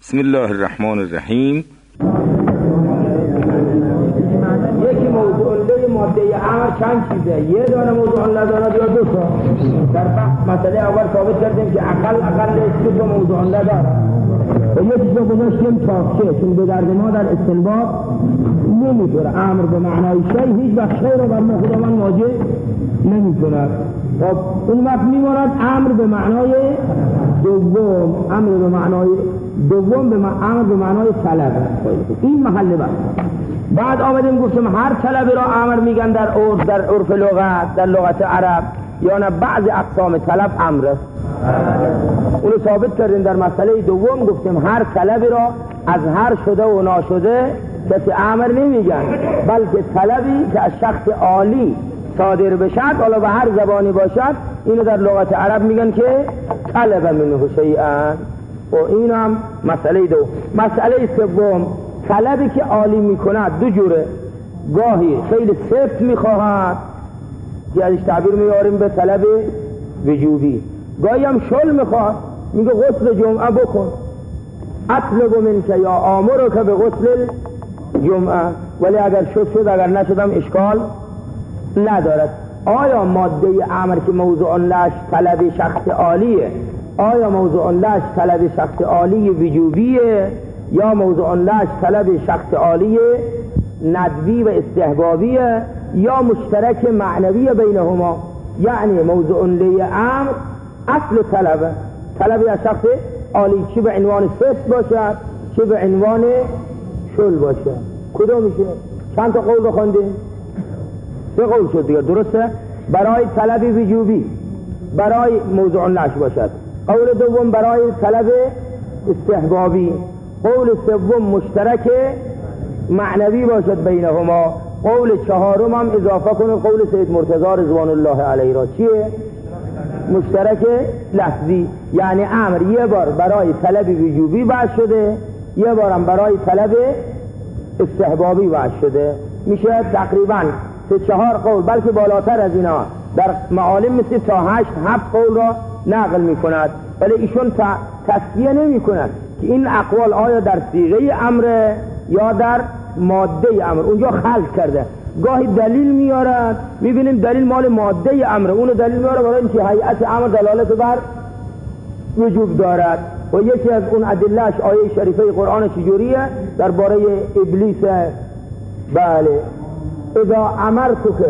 بسم الله الرحمن الرحیم. یکی موضوع ماده امر چند چیزه، یه دانه موضوع ندارد یا دو تا. در مسئله اول ثابت کردیم که اقل است که موضوع ندارد و یکی رو گذاشتیم تاکچه، چون به درد ما در استنباط نمی‌خوره. امر به معنای شیء هیچ وقت شیء رو بر ما خداوند واجب نمی‌کند. خب اون وقت می‌ماند امر به معنای دوم، امر به معنای طلب. این محل بحث. بعد آمدیم گفتم هر طلبی را امر میگن در عرف لغت، در لغت عرب، یا نه بعض اقسام طلب امر است. اونو ثابت کردیم در مسئله دوم، گفتیم هر طلبی را از هر شده و ناشده کسی امر نمیگن، بلکه طلبی که از شخص عالی صادر بشد، حالا به هر زبانی باشد، اینو در لغت عرب میگن که طلب منه شیئا. و این هم مسئله دو. مسئله سوم، طلبی که عالی میکند دو جوره، گاهی خیلی سفت میخواهد که ازش تعبیر میاریم به طلب وجوبی، گاهی هم شل میخواد، میگه غسل جمعه بکن، اطلب منک یا آمرک به غسل جمعه، ولی اگر شد اگر نشدم اشکال ندارد. آیا ماده امر که موضوع لش طلب شخص عالیه، آیا موضوع لش طلب شخص عالی وجوبیه یا موضوع لش طلب شخص عالی ندبی و استحبابیه یا مشترک معنوی بینهما؟ یعنی موضوع لی امر اصل طلب از شخص عالی، چه به عنوان فست باشد چه به عنوان شل باشد. کدوم میشه؟ چند تا قول رو خوندیم؟ 3 قول شد دیگه، درسته؟ برای طلب وجوبی برای موضوع لش باشد، قول دوم برای طلب استحبابی، قول سوم مشترک معنوی باشد بینهما، قول چهارم هم اضافه کنه قول سید مرتضی رضوان الله علیه را، چیه؟ مشترک لفظی، یعنی امر یه بار برای طلب وجوبی وضع شده، یه بارم برای طلب استحبابی وضع شده. میشه تقریبا 3-4 قول، بلکه بالاتر از اینا در معالم مثل تا 8-7 قول را نقل میکند، ولی ایشون تصفیه نمیکند که این اقوال آیا در صیغه امر یا در ماده امر. اونجا خلط کرده، گاهی دلیل میارد، میبینیم دلیل مال ماده امر، اونو دلیل میاره برای اینکه هیئت امر دلالت بر وجوب دارد. و یکی از اون ادلهش آیه شریفه قرآن چجوریه درباره ابلیس؟ بله، اذا امرتک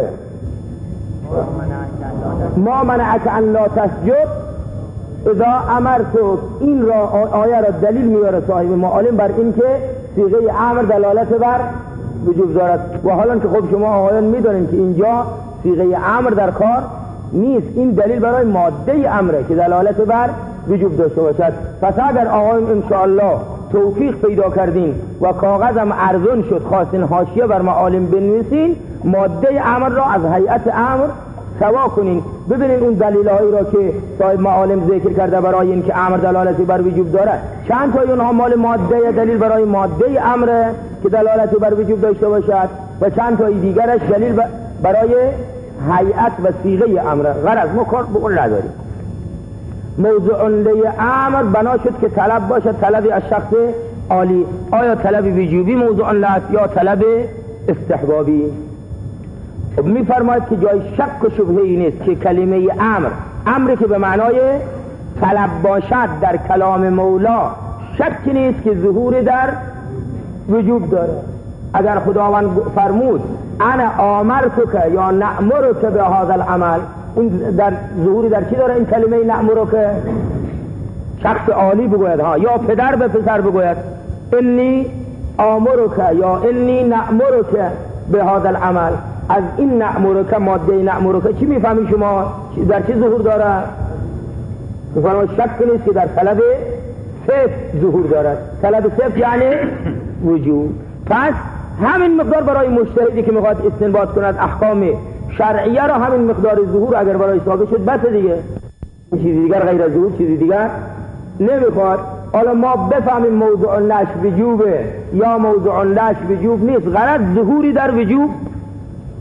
ما منعک ان لا تسجد، اذا امرتک، این را آیه را دلیل میاره صاحب معالم بر این که صیغه امر دلالت بر وجوب دارد. و حالا که خب شما آقایان میدونین که اینجا صیغه امر در کار نیست، این دلیل برای ماده امره که دلالت بر وجوب داشته باشد. پس اگر آقایان انشاءالله توفیق پیدا کردین و کاغذم ارزون شد، خواستین حاشیه بر معالم بنویسین، ماده امر را از هیئت امر سوا کنین، ببینین اون دلیل‌هایی را که صاحب معالم ذکر کرده برای این که امر دلالتی بر وجوب دارد، چند تا اونها مال ماده دلیل برای ماده امر که دلالتی بر وجوب داشته باشد و چند تا دیگرش دلیل برای هیئت و صیغه امر. غرض ما کار به اون نداریم. موضوع لی امر بنا شد که طلب باشد، طلبی از شخص عالی. آیا طلب وجوبی موضوع لست یا طلب استحبابی؟ میفرماید که جای شک و شبهه‌ای نیست که کلمه امری که به معنای طلب باشد در کلام مولا شک نیست که ظهور در وجوب داره. اگر خداوند فرمود انا آمرتک یا نأمرک به هذا العمل، این در ظهوری در چی داره این کلمه نأمرک؟ شخص عالی بگوید ها، یا پدر به پسر بگوید انی آمرک یا انی نأمرک به هذا العمل. از این نأمرک، ماده نأمرک چی میفهمی شما؟ در چی ظهور داره؟ میفرماید شک نیست که در طلب صفت ظهور دارد. طلب صفت یعنی وجود. پس همین مقدار برای مجتهدی که میخواد استنباط کند احکام شرعیه را، همین مقدار ظهور اگر برای ثابت شد بس دیگه، چیزی دیگر غیر از ظهور چیزی دیگر نمیخواد. حالا ما بفهمیم موضوع لش وجوبه یا موضوع لش وجوب نیست، غرض ظهوری در وجوب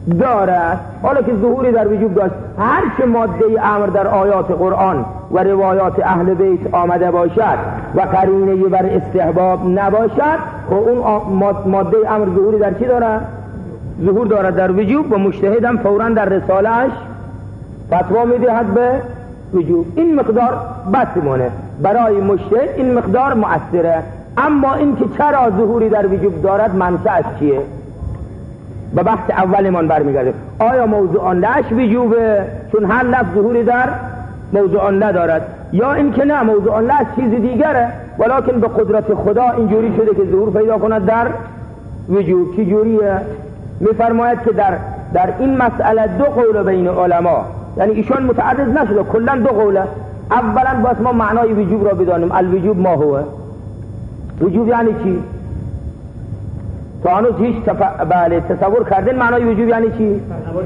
دارد. حالا که ظهوری در وجوب داشت، هر چه ماده امر در آیات قرآن و روایات اهل بیت آمده باشد و قرینه‌ای بر استحباب نباشد، و اون ماده امر ظهوری در چی دارد؟ ظهور دارد در وجوب، و مجتهد هم فوراً در رساله‌اش فتوا میدهد به وجوب. این مقدار بس مونه برای مجتهد، این مقدار مؤثره. اما این که چرا ظهوری در وجوب دارد منشأش چیه؟ به بحث اولمان برمیگرده. آیا موضوع آنلهش وجوبه چون هر لفظ ظهوری در موضوع آنله دارد، یا این که نه موضوع آنلهش چیز دیگره ولکن به قدرت خدا اینجوری شده که ظهور پیدا کند در وجوب. چی جوریه؟ میفرماید که در این مسئله دو قول بین علما، یعنی ایشان متعرض نشده، کلا دو قوله. اولا باید ما معنای وجوب را بدانیم. الوجوب ما هو؟ وجوب یعنی چی؟ تا هنوز هیچ تصور کردین معنای وجوب یعنی چی؟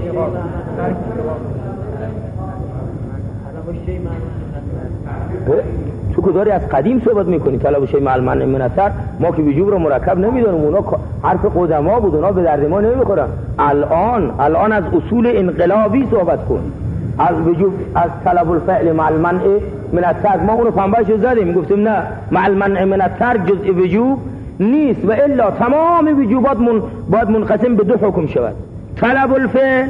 تو که داری از قدیم صحبت میکنی طلب شیء مع المنع من الترک. ما که وجوب رو مرکب نمیدونیم، اونا حرف قدما بود، اونا به درد ما نمیخورن. الان از اصول انقلابی صحبت کن، از وجوب، از طلب الفعل مع المنع من الترک. ما اونو پنبهشو زدیم، گفتیم نه، مع المنع من الترک جزء وجوب نیست و الا تمام وجوبات باید منقسم به دو حکم شود. طلب الفعل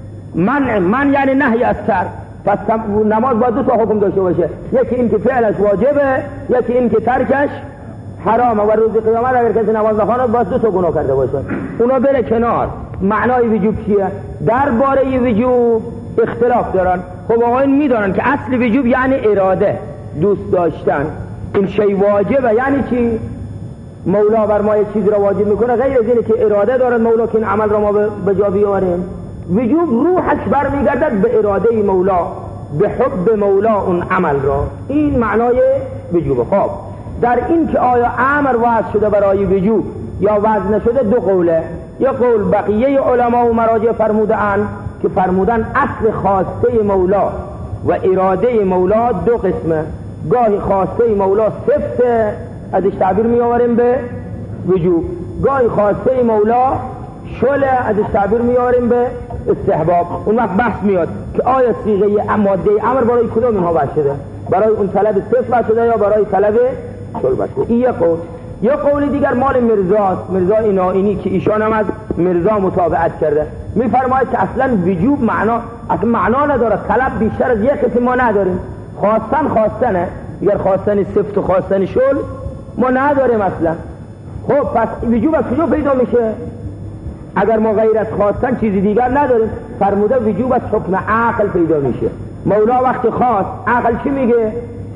من یعنی نهی از ترک، پس نماز باید دو تا حکم داشته باشه، یکی این که فعلش واجبه، یکی این که ترکش حرامه. و روز قیامت اگر کسی نماز نخواند باید دو تا گناه کرده باشه. اونا بره کنار. معنای وجوب چیه؟ درباره وجوب اختلاف دارن. خب آقایون میدونن که اصل وجوب یعنی اراده، دوست داشتن. این شی واجبه یعنی چی؟ مولا بر ما یک چیزی را واجب میکنه، غیر از اینه که اراده دارد مولا که این عمل را ما به جا بیاریم. وجوب روحش برمیگردد به اراده مولا، به حب مولا اون عمل را. این معنای وجوب. خب در این که آیا امر وضع شده برای وجوب یا وضع نشده دو قوله. یک قول بقیه علما و مراجع فرمودن که فرمودن اصل خواسته مولا و اراده مولا دو قسمه. گاهی خواسته مولا صفت، ازش تعبیر میآوریم به وجوب. گاهی خواسته مولا شله، ازش تعبیر میآوریم به استحباب. اون وقت بحث میاد که آیا صیغه ماده امر برای کدام اینها وضع شده؟ برای اون طلب صفت وضع شده یا برای طلب شل وضع شده؟ این یک قول. یک قول دیگر مال مرزا اینائینی که ایشان هم از مرزا متابعت کرده، میفرماید که اصلا وجوب معنا نداره. طلب بیشتر از یک قسم ما نداریم. خواستنه، اگر خواستن صفت و خواستن شل ما نداریم اصلا. خب پس وجوب از کجا پیدا میشه؟ اگر ما غیر از خواستن چیزی دیگر نداریم، فرموده وجوب از حکم عقل پیدا میشه. مولا وقتی خواست، عقل چی میگه؟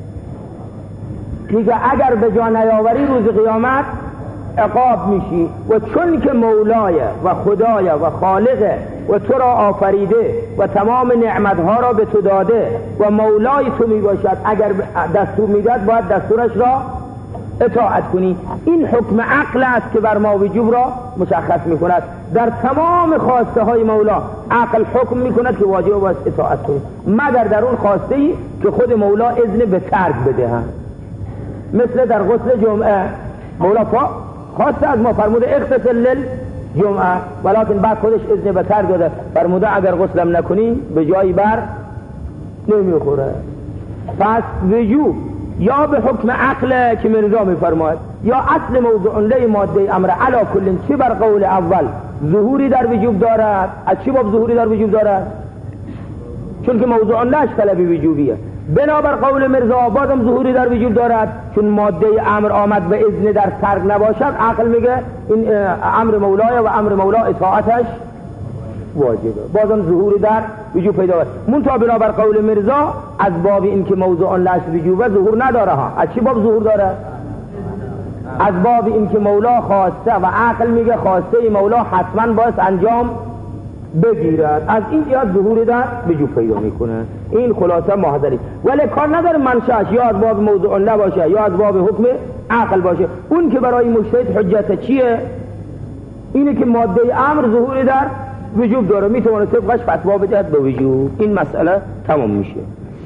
اگر به جا نیاوری روز قیامت عقاب میشی. و چون که مولای و خدای و خالقه و تو را آفریده و تمام نعمتها را به تو داده و مولای تو میباشد، اگر دستور میداد باید دستورش را اطاعت کنی. این حکم عقل است که بر ما وجوب را مشخص میکند. در تمام خواسته های مولا عقل حکم میکند که واجب باید اطاعت کنی، مگر در اون خواسته ای که خود مولا اذن به ترک بدهند. مثل در غسل جمعه مولا خواست از ما، فرموده اغتسل للجمعه، ولکن بعد خودش اذن به ترک داده، فرموده اگر غسلم نکنی به جایی بر نمیخوره. پس وجوب یا به حکم عقل که مرزا میفرماید، یا اصل موضوع له ماده امر علا کل، چی بر قول اول ظهوری در وجوب دارد. از چی باب ظهوری در وجوب دارد؟ چون که موضوع لهش طلب وجوبیه. بنابر قول مرزا بازم ظهوری در وجوب دارد، چون ماده امر آمد به اذن در ترک نباشد. عقل میگه این امر مولای و امر مولا اطاعتش واجبه، بازم ظهوری در وجوب پیدا است. منتها بنابر قول مرزا از باب این که موضوع لهش وجوبه ظهور نداره ها. از چی باب ظهور داره؟ از باب این که مولا خواسته و عقل میگه خواسته مولا حتما باید انجام بگیرد، از این جهت ظهوری در وجوب پیدا میکنه. این خلاصه محضری، ولی کار نداره منشأش یا از باب موضوع له باشه یا از باب حکم عقل باشه. اون که برای مجتهد حجت چیه؟ اینه که ماده امر ظهوری در وجوب داره، میتونه طبقش فتوا بدهد به وجوب. این مسئله تمام میشه.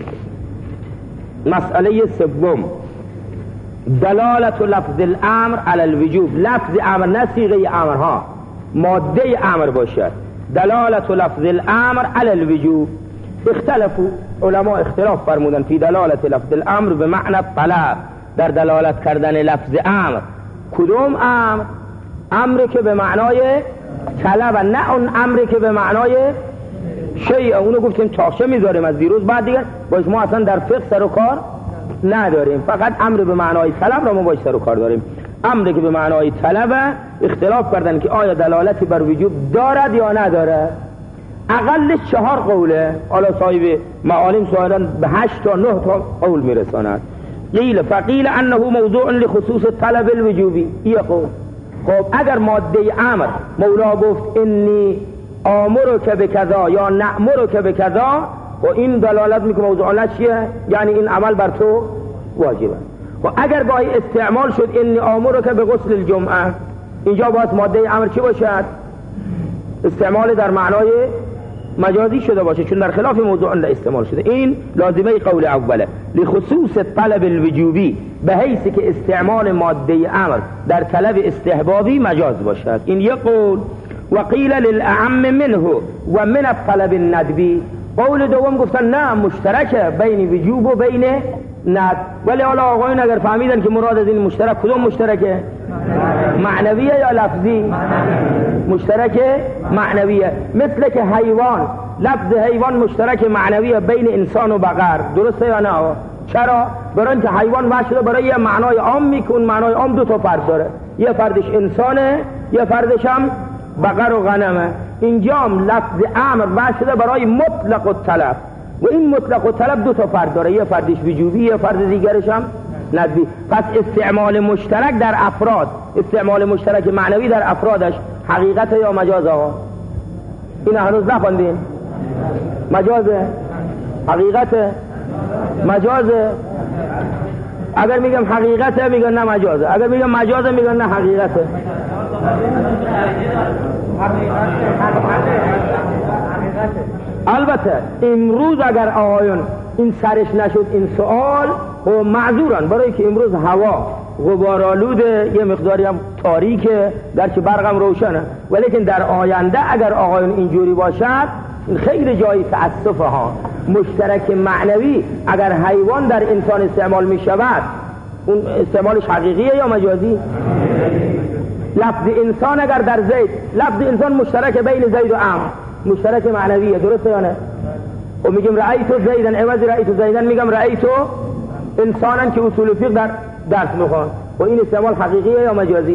مسئله سوم، دلالت لفظ الامر علی الوجوب. لفظ امر نه صیغه امرها، ماده امر باشد دلالت لفظ الامر علی الوجوب. اختلفوا، علما اختلاف فرمودن فی دلالت لفظ الامر به معنی طلب، در دلالت کردن لفظ امر. کدوم امر؟ امری که به معنای طلب، نه اون امری که به معنای شیء. اونو گفتیم تاخچه میذاریم از دیروز، بعد دیگه باش ما اصلا در فقه سر و کار نداریم، فقط امر به معنای طلب رو ما باش سر و کار داریم. امری که به معنای طلب اختلاف کردن که آیا دلالتی بر وجوب دارد یا ندارد. اقلش 4 قوله، حالا صاحب معالم صاحبان به 8 تا 9 تا قول میرساند. قیل فقیل انه موضوع لخصوص طلب الوجوبی. یه قول. خب اگر ماده امر مولا گفت انی آمرک بکذا یا نأمرک بکذا، و این دلالت میکنه موضوع چیه؟ یعنی این عمل بر تو واجبه. و اگر گاهی استعمال شد انی آمرک بغسل الجمعه، اینجا باید ماده امر چی باشد؟ استعمال در معنای مجازی شده باشه، چون در خلاف موضوع استعمال شده. این لازمه قول اوله لخصوص طلب الوجوبی، به حیثی که استعمال ماده امر در طلب استحبابی مجاز باشد. این یک قول. و قیل للأعم منه و من الطلب الندبی. قول دوم گفتن نه، مشترکه بین وجوب و بین ند. ولی حالا آقایون اگر فهمیدن که مراد از این مشترک کدوم مشترکه؟ معنویه یا لفظی؟ مشترک معنویه. مثل که حیوان، لفظ حیوان مشترک معنویه بین انسان و بقر، درسته یا نه؟ چرا؟ برای اینکه حیوان وجه برای یه معنای عام میکن. معنای عام 2 تا فرد داره، یه فردش انسانه، یه فردش هم بقر و غنمه. اینجام لفظ امر وجه برای مطلق الطلب، و این مطلق الطلب 2 تا فرد داره، یه فردش وجوبی، یه فرد دیگرش هم ندبی. پس استعمال مشترک در افراد، استعمال مشترک معنوی در افرادش حقیقت یا مجازه ها؟ این هنوز نخوندین؟ مجازه؟ حقیقت؟ مجازه؟ اگر میگم حقیقته میگن نه مجازه، اگر میگم مجازه میگن نه حقیقته. البته امروز اگر آقایون این سرش نشد این سوال، و معذورن، برای که امروز هوا غبارآلوده، یه مقداری هم تاریکه، گرچه برقم روشنه، ولیکن در آینده اگر آقایون اینجوری باشد این خیلی جای تأسفه ها. مشترک معنوی اگر حیوان در انسان استعمال می شود، اون استعمالش حقیقیه یا مجازی؟ لفظ انسان اگر در زید، لفظ انسان مشترک بین زید و عمرو، مشترک معنویه، درسته یا نه؟ و میگم رأیتو زیدن، عوض رأیتو زیدن میگم رأیتو انسانن که اصول فقه در درس میخوان، و این استعمال حقیقیه یا مجازی؟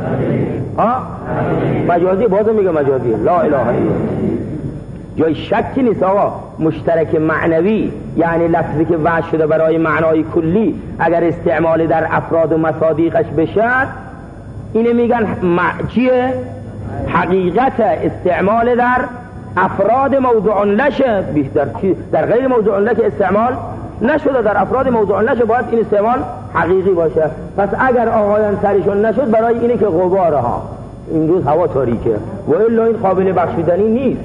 مجازی. بازم میگم مجازی. لا اله الا الله. جای شکی نیست آقا، مشترک معنوی یعنی لفظی که وضع شده برای معنای کلی اگر استعمال در افراد و مصادیقش بشد، اینه میگن چیه؟ حقیقت. استعمال در افراد موضوع لشه، در غیر موضوع لشه استعمال نشده، در افراد موضوع لشه باید این استعمال حقیقی باشه. پس اگر آقایان سرشون نشد، برای اینه که غباره ها این روز هوا تاریکه، و الا این قابل بخشیدنی نیست.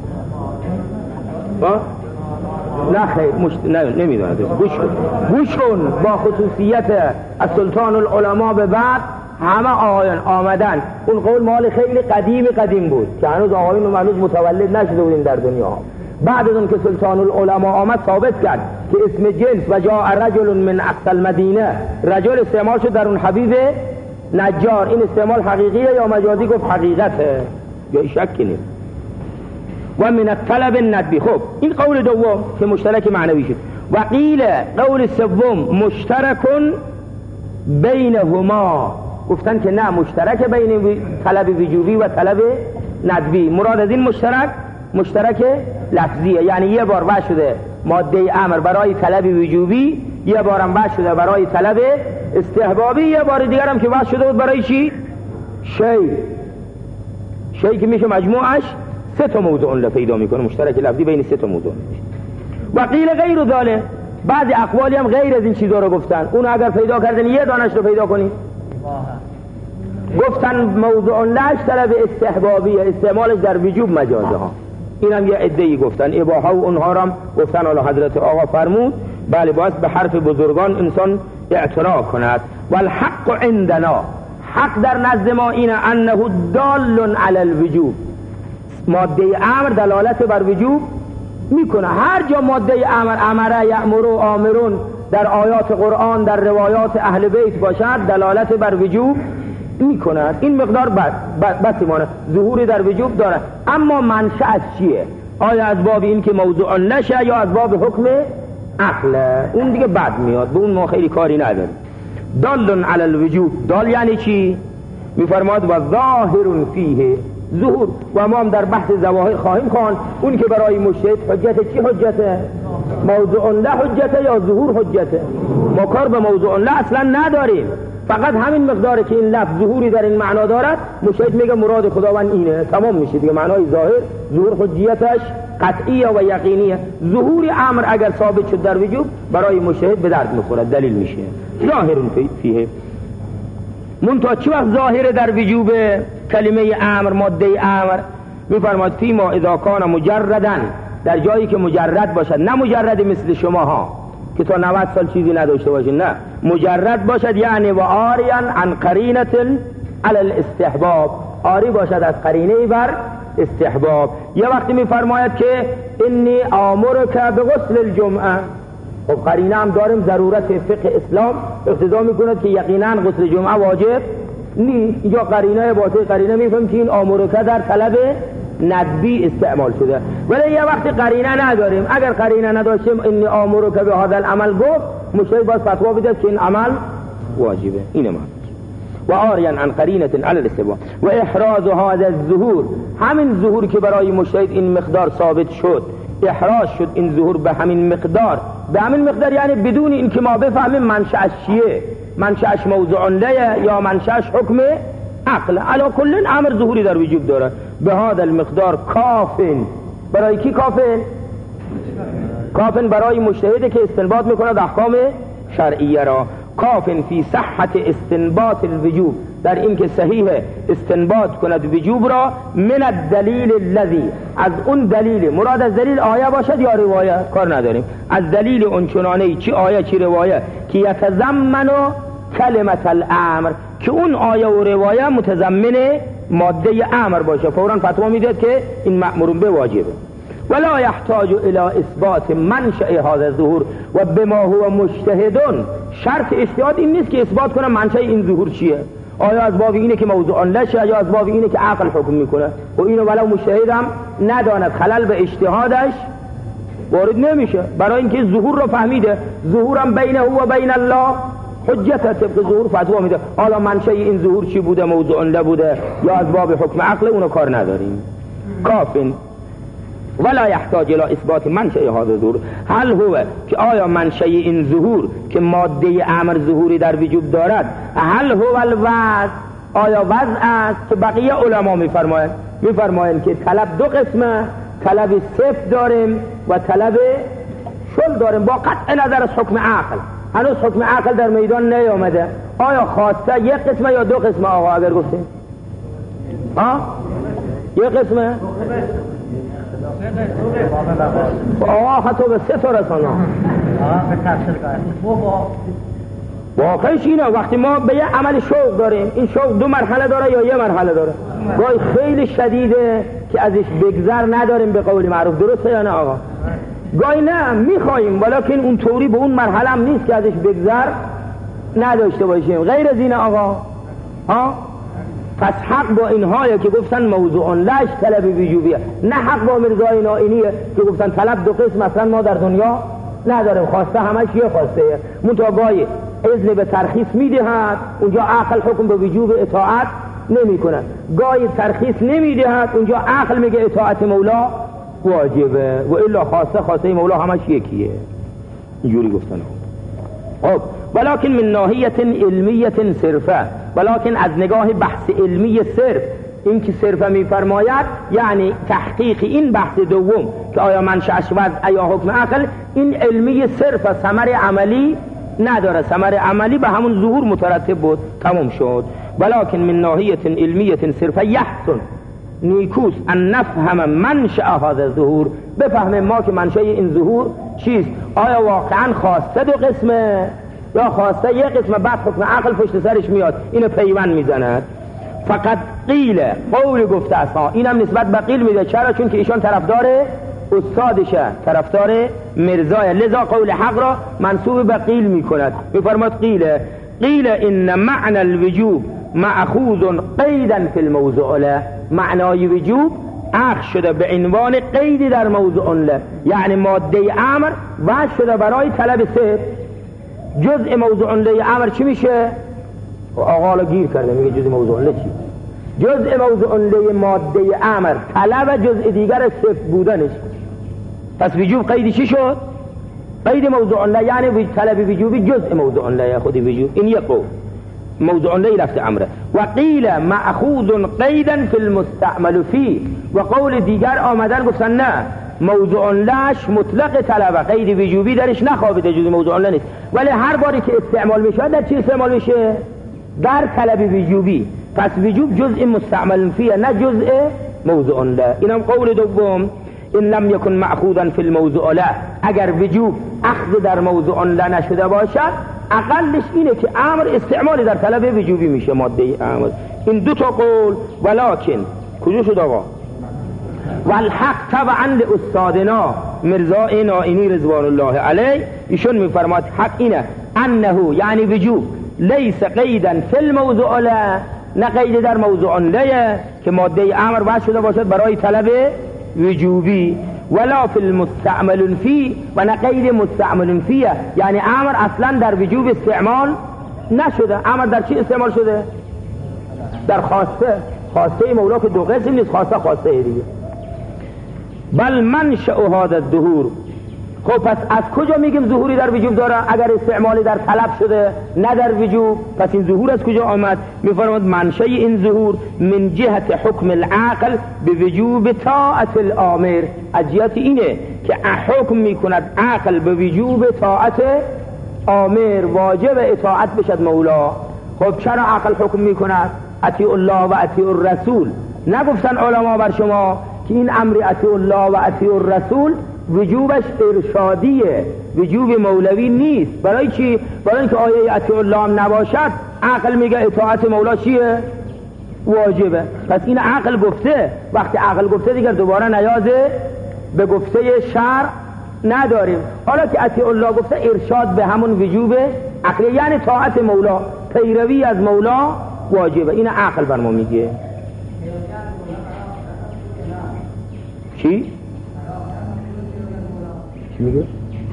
نه خیر، نمیدونه. گوش کن. با خصوصیت از سلطان العلماء به بعد همه آقایان آمدن. اون قول مال خیلی قدیم بود که هنوز آقایون هنوز متولد نشده بودین در دنیا. بعد از اون که سلطان العلماء آمد ثابت کرد که اسم جنس و جاء رجل من اقصى المدینه، رجل استعمال شد در اون حبیب نجار. این استعمال حقیقیه یا مجازی؟ گفت حقیقته، جای شکی نیست. و من الطلب الندبی. خب این قول دوم که مشترک معنوی شد. و قیل قول سوم مشترک بینهما، گفتن که نه، مشترک بین طلب وجوبی و طلب ندبی. مراد از این مشترک لفظیه، یعنی یه بار وضع شده ماده امر برای طلب وجوبی، یه بارم وضع شده برای طلب استحبابی، یه بار دیگر هم که وضع شده بود برای چی؟ شی که میشه مجموعش 3 تا موضوع پیدا میکنه، مشترک لفظی بین 3 تا موضوع. و قیل غیر ذاله، بعضی اقوالی هم غیر از این چیزا رو گفتن. اون اگر پیدا کردن یه دانش رو پیدا کنید، گفتن موضوع لش طلب استحبابیه، استعمالش در وجوب مجازه ها. این هم یه عده‌ای گفتن، اباحه و اونها هم گفتن. حالا حضرت آقا فرمود بله، باید به حرف بزرگان انسان اعتراف کند. والحق عندنا، حق در نزد ما اینه انه دال علی الوجوب، ماده امر دلالت بر وجوب میکنه. هر جا ماده امر، امره، یأمر و آمرون در آیات قرآن در روایات اهل بیت باشد دلالت بر وجوب میکند. این مقدار بس مانه ظهوری در وجوب داره. اما منشأش چیه؟ آیا از باب این که موضوع نشه یا از باب حکم عقله؟ اون دیگه بعد میاد، به اون ما خیلی کاری نداریم. دال علی الوجوب، دال یعنی چی؟ میفرماد و ظاهر فیه ظهور، و ما هم در بحث ظواهر خواهیم خواند. اون که برای مجتهد حجت چی حجته؟ موضوع له حجته یا ظهور حجته؟ ما کار به موضوع له اصلا نداریم، فقط همین مقداره که این لفظ ظهوری در این معنا دارد مجتهد میگه مراد خداوند اینه، تمام میشه دیگه. معنای ظاهر ظهور حجیتش قطعیه و یقینیه. ظهور امر اگر ثابت شد در وجوب برای مجتهد به درد میخوره، دلیل میشه. ظاهر فیه، منتها چه وقت ظاهر در وجوب کلمه امر، ماده امر؟ میفرماد فیما اذا کان مجردن، در جایی که مجرد باشد، نه مجرد مثل شماها که تا 90 سال چیزی نداشته باشین، نه مجرد باشد، یعنی و آریان عن قرینه علی الاستحباب، آری باشد از قرینه بر استحباب. یه وقتی میفرماید که انی آمرک به غسل الجمعه، خب قرینه هم داریم، ضرورت فقه اسلام اقتضا میکند که یقینا غسل جمعه واجب نیست. اینجا قرینه واسه قرینه میفهم که این آمرک در طلب ندبی استعمال شده، ولی یه وقتی قرینه نداریم. اگر قرینه نداشتیم انی آمرک به هذا العمل گفت، مجتهد باید فتوا بده که این عمل واجبه. اینه معنی و آریان عن قرینه علی الاستحباب و احراز هذا الظهور، همین ظهور که برای مجتهد این مقدار ثابت شد، احراز شد این ظهور به همین مقدار، به همین مقدار یعنی بدون اینکه ما بفهمیم منشأش چیه، منشأش موضوع له یا منشأش حکم عقل. علی کل امر ظهوری در وجوب داره. به هذا المقدار کافن، برای کی کافن؟ کافن برای مجتهدی که استنباط میکند احکام شرعیه را. کافن فی صحت استنباط الوجوب، در این که صحیح استنباط کند وجوب را. من الدلیل الذی، از اون دلیل، مراد از دلیل آیه باشد یا روایه کار نداریم، از دلیل اون چنانه چی آیه چی روایه که یتضمن کلمت الامر، که اون آیه و روایه متضمن ماده امر باشه، فوراً فتوا میداد که این مأمور به واجبه. ولا يحتاج الى اثبات منشأ هذا الظهور و بما هو مجتهد. شرط اجتهاد این نیست که اثبات کنه منشأ این ظهور چیه، آیا از باب اینه که موضوع لشه یا از باب اینه که عقل حکم میکنه، و اینو ولو مجتهد هم نداند خلل به اجتهادش وارد نمیشه، برای اینکه ظهور رو فهمیده. ظهورم بینه و بین الله حجت، طبق ظهور فتوا میده. حالا منشأ این ظهور چی بوده، موضوع نبوده یا از باب حکم عقل، اونو کار نداریم. کافن ولا يحتاج الى اثبات منشأ هذا الظهور. هل هو، که آیا منشأ این ظهور که ماده امر ظهوری در وجوب دارد، هل هو الوضع، آیا وضع است؟ که بقیه علما میفرمایند که طلب دو قسمه، طلب صفت داریم و طلب شل داریم، با قطع نظر از حکم عقل. هنوز حکم عقل در میدان نیامده. آیا خواسته یک قسمه یا دو قسمه؟ آقا اگر گفتیم یک قسمه، حتی به 3 تا رسانه. واقعش اینه، وقتی ما به یه عمل شوق داریم، این شوق 2 مرحله داره یا 1 مرحله داره؟ گاهی خیلی شدیده که ازش بگذر نداریم به قول معروف، درسته یا نه آقا؟ گاهی نه میخواییم ولیکن اون طوری به اون مرحله هم نیست که ازش بگذر نداشته باشیم. غیر از اینه آقا پس حق با اینهایی که گفتن موضوع لش طلب وجوبیه، نه حق با مرزای نائینیه که گفتن طلب 2 قسم اصلا ما در دنیا نداریم، خواسته همش یه خواسته. منتها گاهی اذن به ترخیص میدهد، اونجا عقل حکم به وجوب اطاعت نمی کند. گاهی ترخیص نمیدهد، اونجا عقل میگه اطاعت مولا واجبه، و الا خواسته مولا همش یکیه. اینجوری گفتن. خب ولكن من ناحیه علمیه صرفه، ولكن از نگاه بحث علمی صرف، این که صرفه میفرماید یعنی تحقیق این بحث دوم که آیا منشأش وضع یا حکم عقل، این علمی صرف، ثمر عملی نداره. ثمر عملی به همون ظهور مترتب بود، تمام شد. ولكن من ناحیه علمیه صرفه یحسن، نیکوست ان نفهم منشأ هذا الظهور، بفهمیم ما که منشأ این ظهور چیست. آیا واقعا خواسته 2 قسمه یا خواسته 1 قسمه، بعد حکم عقل پشت سرش میاد اینو پیوند میزند. فقط قیل قول گفته است. اینم نسبت به قیل میده. چرا؟ چون که ایشان طرفدار استادشه، طرفدار مرزای، لذا قول حق را منسوب به قیل میکند. میفرماد قیل ان معنى الوجوب مأخوذ قیدا فی الموضوع له. معنای وجوب اخذ شده به عنوان قیدی در موضوع له، یعنی ماده امر وضع شده برای طلب صفت. جزء موضوع له امر چی میشه؟ آقا گیر کرده میگه جزء موضوع له چی؟ جزء موضوع له ماده امر طلب جزء دیگر صفت بودنش. پس وجوب قیدی چی شد؟ قید موضوع له، یعنی طلب وجوبی جزء موضوع له خود وجوب. این یک قول موضوع له لفظ امره. و قیل مأخوذ قیدا فی المستعمل فی. و قول دیگر آمدن گفتن نه، موضوع لهش مطلق طلبه، قید وجوبی درش نخوابیده، جزء موضوع له نیست. ولی هر باری که استعمال میشه در چی استعمال میشه؟ در طلب وجوبی. پس وجوب جزء مستعمل فیه، نه جزء موضوع له. اینم قول دوم. این لم یکن مأخوذا فی الموضوع له، اگر وجوب اخذ در موضوع له نشده باشد، اقلش اینه که امر استعمال در طلب وجوبی میشه، ماده امر. این دو تا قول. ولکن کجا شد آقا؟ والحق طبعا لاستادنا مرزا نائینی رضوان الله علیه، ایشون میفرماد حق اینه انه یعنی وجوب لیس قیدا فی الموضوع له، نه قید در موضوع له که ماده امر وضع شده باشد برای طلب وجوبی، ولا فی المستعمل فی، و نه قید مستعمل فیه، یعنی امر اصلا در وجوب استعمال نشده. امر در چی استعمال شده؟ در خواسته. خواسته مولا که دو قسم نیست، خواسته دیگه. بل منشأ هذا الظهور. خب پس از کجا میگیم ظهوری در وجوب داره اگر استعمالی در طلب شده نه در وجوب؟ پس این ظهور از کجا آمد؟ میفرماد منشأ این ظهور من جهت حکم العقل به وجوب طاعت الامر. از جهت اینه که حکم میکند عقل به وجوب طاعت امر، واجب اطاعت بشد مولا. خب چرا عقل حکم میکند اطیع الله و اطیع الرسول؟ نگفتن علما بر شما که این امر اطیع الله و اطیع الرسول وجوبش ارشادیه، وجوب مولوی نیست. برای چی؟ برای اینکه آیه اطیع الله هم نباشد، عقل میگه اطاعت مولا چیه؟ واجبه. پس این عقل گفته، وقتی عقل گفته دیگر دوباره نیازه به گفته شرع نداریم. حالا که اطیع الله گفته ارشاد به همون وجوب عقلی، یعنی طاعت مولا، پیروی از مولا واجبه. این عقل بر ما میگه. چی؟ چی میگه؟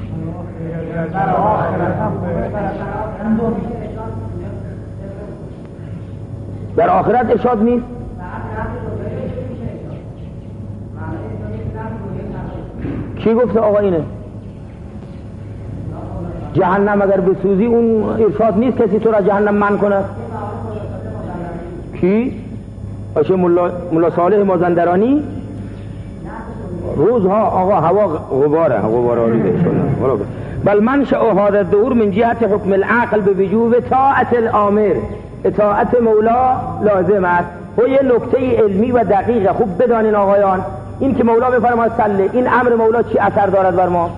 در آخرت ارشاد نیست؟ کی گفته آقا اینه؟ جهنم اگر بسوزی اون ارشاد نیست کسی تو را جهنم منع کنه؟ کی؟ باشه ملا صالح مازندرانی روزها آقا هوا غباره آلیده شده. بل منشأ هذا الظهور من جهت حکم العقل به وجوب طاعت الامر، اطاعت مولا لازم است. و یه نکته علمی و دقیقه خوب بدانین آقایان، این که مولا بفرماید صلی، این امر مولا چی اثر دارد بر ما؟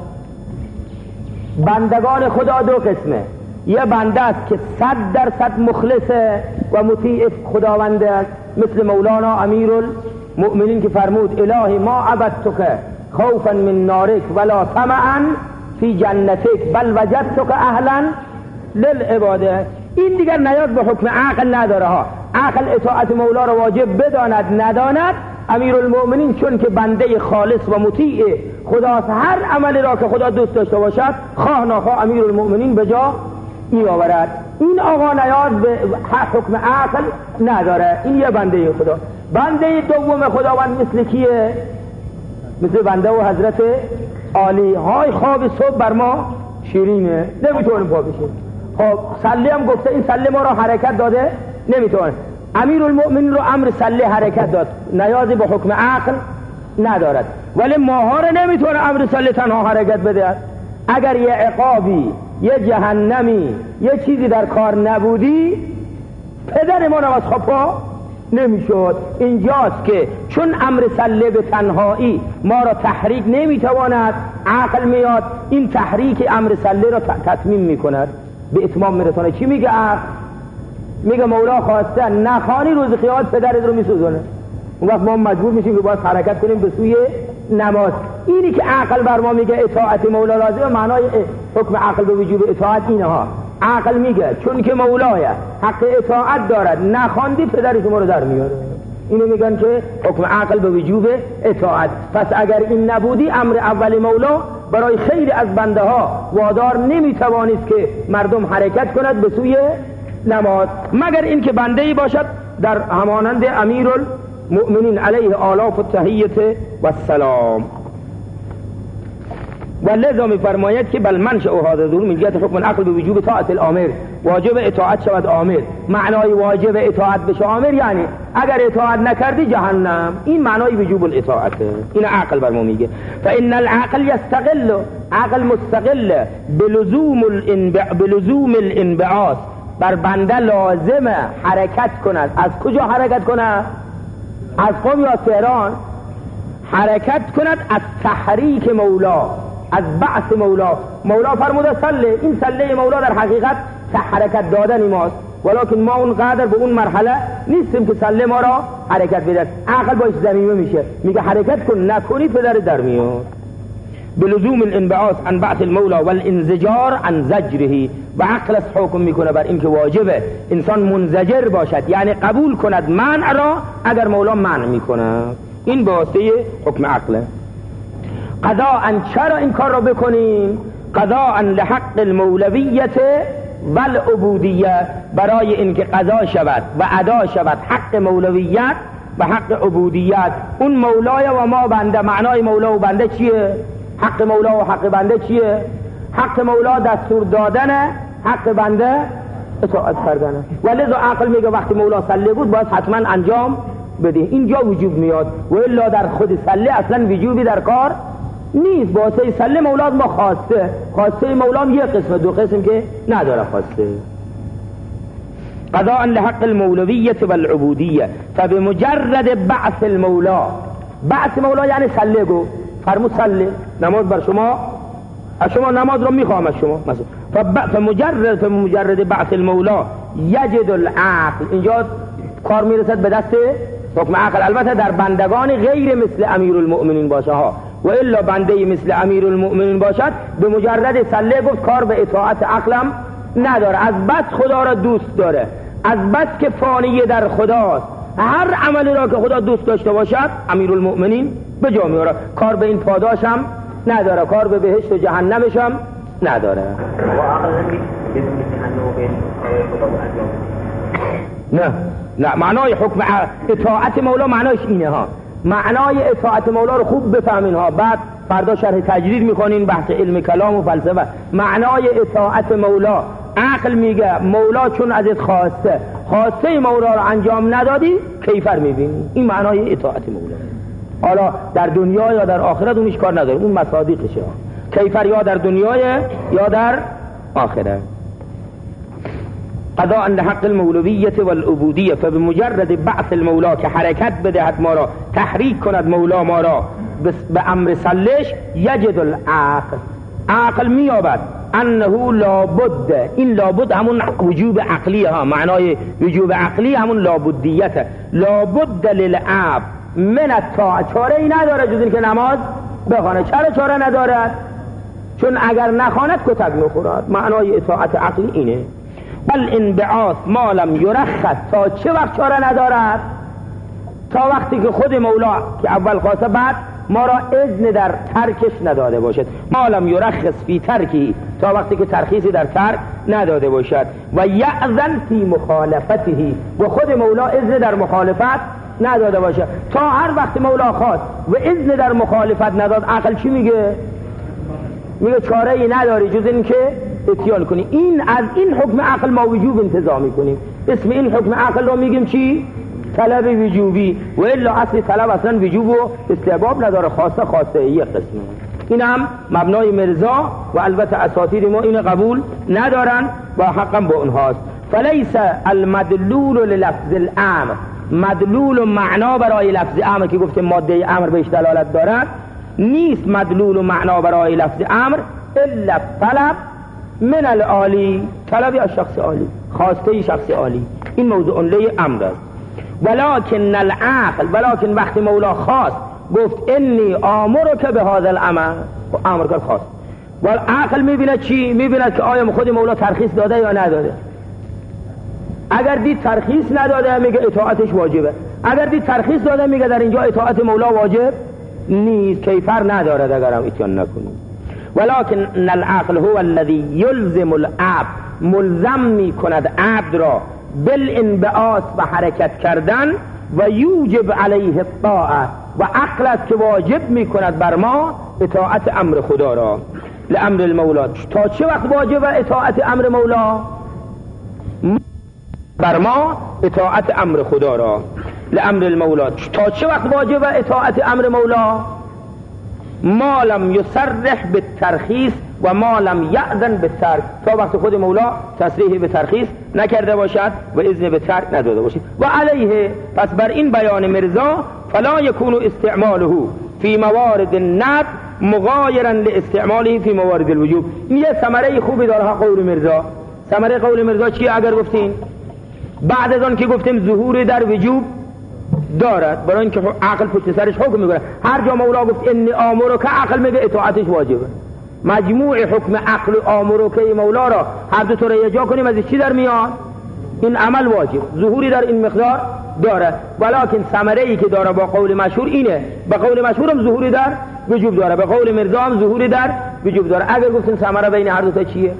بندگان خدا دو قسمه. یه بنده است که 100% مخلصه و مطیع خداوند است، مثل مولانا امیرالمؤمنین که فرمود الهی ما عبدتک خوفا من نارک ولا طمعا فی جنتک بل وجدتک اهلا للعباده. این دیگر نیاز به حکم عقل نداره ها. عقل اطاعت مولا را واجب بداند نداند، امیرالمؤمنین چون که بنده خالص و مطیع خداست، هر عملی را که خدا دوست داشته باشد خواه ناخواه امیرالمؤمنین به جا می آورد. این آقا نیاز به حکم عقل نداره. این یه بنده خدا. بنده دوم خداوند مثل کیه؟ مثل بنده و حضرت عالی. های خواب صبح بر ما شیرینه، نمیتونیم پا بشیم. خب صلی هم گفته این صلی ما را حرکت داده، نمیتونه. امیرالمؤمنین رو امر صلی حرکت داد، نیازی به حکم عقل ندارد. ولی ماها رو نمیتونه امر صلی تنها حرکت بده. اگر یه عقابی، یه جهنمی، یه چیزی در کار نبودی، پدر ما نماز خوابا نمیشد. اینجاست که چون امر صلی به تنهایی ما را تحریک نمیتواند، عقل میاد این تحریک امر صلی را تتمیم میکند، به اتمام میرسانه. چی میگه عقل؟ میگه مولا خواسته نخوانی روز قیامت پدرت رو میسوزونه. اون وقت ما مجبور میشیم که باید حرکت کنیم به سوی نماز. اینی که عقل بر ما میگه اطاعت مولا لازمه، معنای حکم عقل به وجوب اطاعت اینه ها. عقل میگه چون که مولای حق اطاعت دارد، نخواندی پدر شما رو در میاره. اینو میگن که حکم عقل به وجوب اطاعت. پس اگر این نبودی امر اول مولا برای خیلی از بنده ها وادار نمیتوانست که مردم حرکت کند به سوی نماز، مگر این که بنده ای باشد در همانند امیرالمؤمنین علیه آلاف التحیه و السلام. و لذا میفرماید که بل منشأ هذا الظهور من جهت حکم العقل به وجوب طاعت الامر، واجب اطاعت شود امر. معنای واجب اطاعت بشه امر یعنی اگر اطاعت نکردی جهنم. این معنای وجوب الاطاعته. این عقل بر ما میگه. فان العقل یستقل، عقل مستقل بلزوم الانبعاث، بر بنده لازمه حرکت کند. از کجا حرکت کند؟ از قم یا تهران حرکت کند از تحریک مولا، از بعث مولا. مولا فرموده سله، این سله مولا در حقیقت حرکت دادن ماست، ولکن ما اونقدر به اون مرحله نیستیم که سله ما را حرکت بده. عقل باش ضمیمه میشه، میگه حرکت کن، نکنی پدر در میاد. بلزوم الانبعاث عن بعث المولا والانزجار عن زجره، و عقل از حکم میکنه بر اینکه واجبه انسان منزجر باشد، یعنی قبول کند منع را اگر مولا منع میکنه. این به واسطه حکم عقله. قضاء چرا این کار را بکنیم؟ قضاء لحق المولویت و العبودیه، برای اینکه قضا شود و ادا شود حق مولویت و حق عبودیت. اون مولای و ما بنده. معنای مولا و بنده چیه؟ حق مولا و حق بنده چیه؟ حق مولا دستور دادنه، حق بنده اطاعت کردنه. ولذا عقل میگه وقتی مولا سله بود باید حتما انجام بده. اینجا وجوب میاد، و الا در خود سله اصلا وجوبی در کار نیست. واسه سله مولا ما خواسته مولا یک قسم، دو قسم که نداره خواسته. قضاء لحق المولویت و العبودیه، فبمجرد بعث المولا، بعث مولا یعنی سله گو، فرمود سله نماز بر شما، از شما نماز رو میخوام از شما مثلا. فمجرد بعث المولا یجد العقل، اینجا کار میرسد به دست حکم عقل. البته در بندگان غیر مثل امیرالمؤمنین باشه ها، و الا بنده مثل امیرالمؤمنین باشد به مجرد سله گفت کار به اطاعت عقلم نداره. از بس خدا را دوست داره، از بس که فانی در خداست، هر عملی را که خدا دوست داشته باشد امیرالمؤمنین به جا میاره. کار به این پاداشم نداره، کار به بهشت و جهنمشم نداره. نه معنای حکم اطاعت مولا معنایش اینه ها. معنای اطاعت مولا رو خوب بفهمین ها، بعد فردا شرح تجرید میخونین بحث علم کلام و فلسفه. معنای اطاعت مولا، عقل میگه مولا چون ازت خواسته مولا رو انجام ندادی کیفر میبینی. این معنای اطاعت مولا. حالا در دنیا یا در آخرت اونش کار نداره، اون مصادیقشه. کیفر یا در دنیا یا در آخرت. قضاء لحق المولویت و العبودیه، فبمجرد بعث المولا، که حرکت بدهد ما را، تحریک کند مولا ما را به امر سلش، یجد العقل، عقل میابد انه لابد. این لابد همون وجوب عقلیه ها، معنای وجوب عقلی همون لابدیته. لابد للعبد من الطاعه، چاره ای نداره جز این که نماز بخونه. چرا چاره ندارد؟ چون اگر نخواند کتک میخورد. معنای اطاعت عقلی اینه. بل انبعاث ما لم یرخص، تا چه وقت چاره ندارد؟ تا وقتی که خود مولا که اول خواسته بعد ما را اذن در ترکش نداده باشد. ما لم یرخص فی ترکی، تا وقتی که ترخیصی در ترک نداده باشد. و یأذن فی مخالفته، و خود مولا اذن در مخالفت نداده باشد. تا هر وقت مولا خواست و اذن در مخالفت نداد، عقل چی میگه؟ میگه چاره ای نداری جز این که اتیان کنی. این از این حکم عقل ما وجوب انتظار میکنیم. اسم این حکم عقل رو میگیم چی؟ طلب وجوبی. و الا اصل طلب اصلا وجوب و استحباب نداره، خواسته یک قسمه. این هم مبنای مرزا و البته اساطیر ما این قبول ندارن و حقا با اونهاست. فلیس المدلول للفظ الامر، مدلول و معنا برای لفظ امر که گفتیم ماده امر بهش دلالت دارد، نیست مدلول و معنا برای لفظ امر الا طلب من العالی، طلبی از شخص عالی، خواسته شخص عالی. این موضوع له امر است. ولکن العقل، ولکن وقتی مولا خواست گفت انی آمرک به هذا الامر، امر کرد خواست، و عقل میبینه چی؟ میبینه که آیا خود مولا ترخیص داده یا نداده. اگر دید ترخیص نداده میگه اطاعتش واجبه، اگر دید ترخیص داده میگه در اینجا اطاعت مولا واجب نیست، کیفر ندارد اگر هم اتیان نکنیم. ولکن العقل هو الذی یلزم العبد، ملزم میکند عبد را بالانبعاث و حرکت کردن و یوجب علیه الطاعه، و عقل است که واجب میکند بر ما اطاعت امر خدا را. لامر المولا، تا چه وقت واجب اطاعت امر مولا؟ بر ما اطاعت امر خدا را. لامر المولا، تا چه وقت واجب اطاعت امر مولا؟ ما لم یصرح بالترخیص و ما لم یأذن بالترک، تا وقت خود مولا تصریح به ترخیص نکرده باشد و اذن به ترک نداده باشد. و علیه، پس بر این بیان مرزا فلا یکون استعماله فی موارد الندب مغایرا لاستعماله فی موارد الوجوب. این یه ثمره خوبی داره قول مرزا. ثمره قول مرزا چیه اگر گفتین؟ بعد از آن که گفتیم ظهور در وجوب دارد، برای اینکه عقل پشت سرش حکم میکنه. هر جا مولا گفت انی آمرک، عقل میگه اطاعتش واجبه. مجموع حکم عقل و آمرک مولا را هر دو تا را یجا کنیم، از چی در میاد؟ این عمل واجب، ظهوری در این مقدار داره. ولکن ثمره ای که داره با قول مشهور اینه، به قول مشهور هم ظهوری در وجوب داره، به قول مرزا هم ظهوری در وجوب داره. اگر گفتیم ثمره بین هر دو تا چیه؟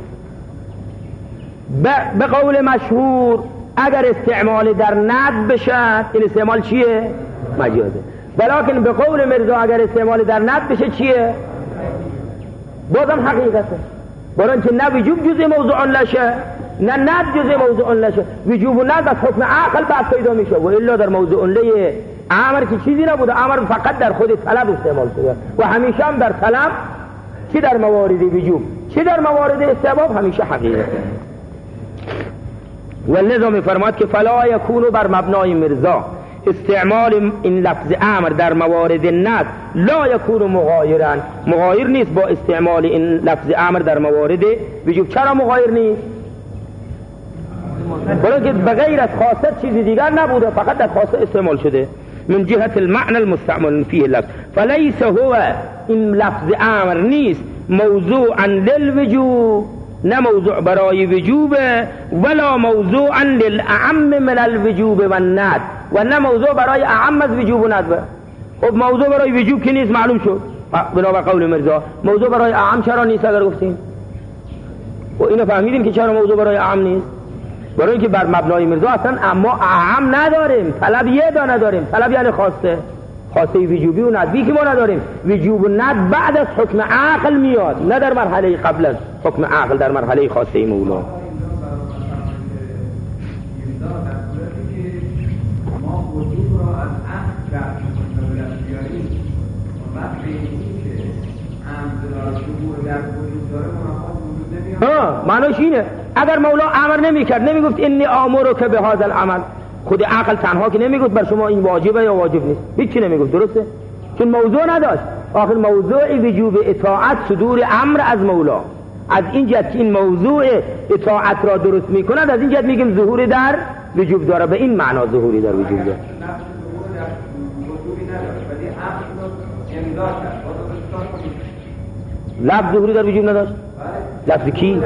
به قول مشهور اگر استعمال در ند بشه، این استعمال چیه؟ مجازه. ولکن به قول مرزا اگر استعمال در ند بشه چیه؟ بازم حقیقته. برای اینکه نه وجوب جزء موضوع لشه، نه ند جزء موضوع لشه. وجوب و ند از حکم عقل بعد پیدا میشه، و الا در موضوع له امر که چیزی نبوده، امر فقط در خود طلب استعمال شده و همیشه هم در طلب، چی در موارد وجوب چی در موارد استحباب، همیشه حقیقته. ولذا میفرماد که فلا یکون بر مبنای مرزا استعمال این لفظ امر در موارد ند لا یکون مغایرا، مغایر نیست با استعمال این لفظ امر در موارد وجوب. چرا مغایر نیست؟ برای که بغیر از خاصه چیزی دیگر نبوده، فقط در خاصه استعمال شده. من جهت المعنى المستعمل فيه اللفظ، فليس هو این لفظ امر نیست موضوعا للوجوب، نه موضوع برای وجوب، ولا موضوعا للاعم من الوجوب و الند، و نه موضوع برای اعم از وجوب و ند. خب موضوع برای وجوب که نیست، معلوم شد بنابر قول مرزا. موضوع برای اعم چرا نیست اگر گفتیم؟ و اینو فهمیدیم که چرا موضوع برای اعم نیست. برای اینکه بر مبنای مرزا اصلا اما اعم نداریم، طلب یه دانه داریم. طلب یعنی خواسته، خواسته وجوبی و ندبی که ما نداریم. وجوب و ند بعد از حکم عقل میاد، نه در مرحله قبل از حکم عقل، در مرحله خواسته مولا. معنیش اینه اگر مولا امر نمیکرد، نمیگفت انی آمرک به هذا العمل، خود عقل تنها که نمیگفت بر شما این واجبه یا واجب نیست، هیچی نمیگفت، درسته؟ چون موضوع نداشت. آخر موضوع وجوب اطاعت صدور امر از مولا، از این جهت که این موضوع اطاعت را درست میکند، از این جهت میگیم ظهور در وجوب داره. به این معنا ظهوری در وجوب داره. لفظ ظهوری در وجوب نداشت؟ لفظ کی؟